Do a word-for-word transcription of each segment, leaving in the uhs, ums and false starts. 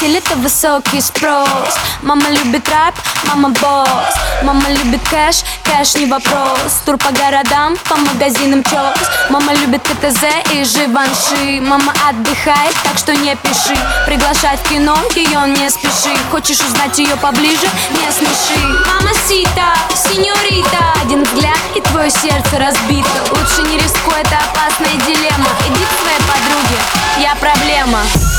постель — это высокий спрос. Мама любит рэп, мама босс. Мама любит кэш, кэш не вопрос. Тур по городам, по магазинам чёс. Мама любит КТЗ и Живанши. Мама отдыхает, так что не пиши. Приглашать в кино, ее не спеши. Хочешь узнать ее поближе? Не смеши. Мамасита, сеньорита. Один взгляд и твое сердце разбито. Лучше не рискуй, это опасная дилемма. Иди к своей подруге, я проблема.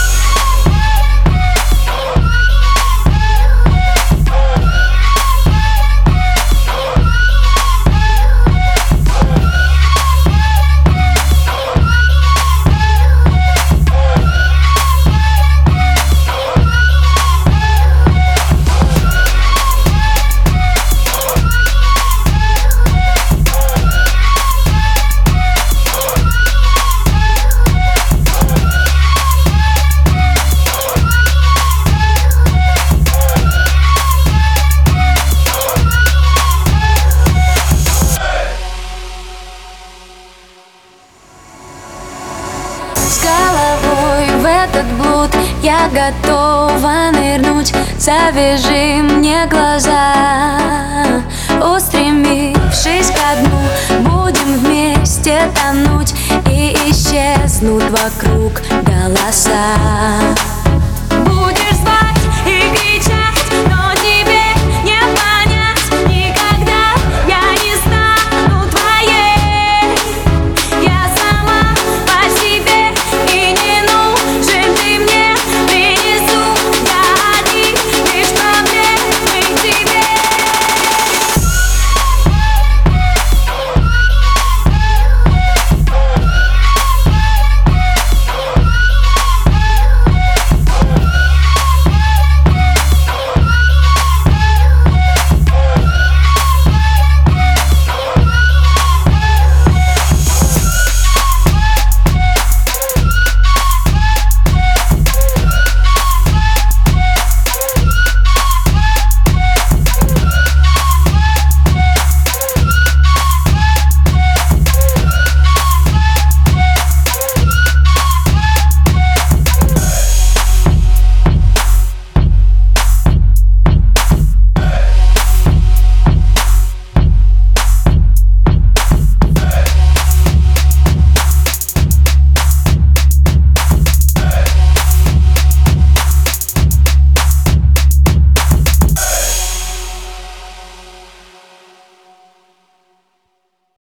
С головой в этот блуд я готова нырнуть. Завяжи мне глаза, устремившись ко дну. Будем вместе тонуть, и исчезнут вокруг голоса.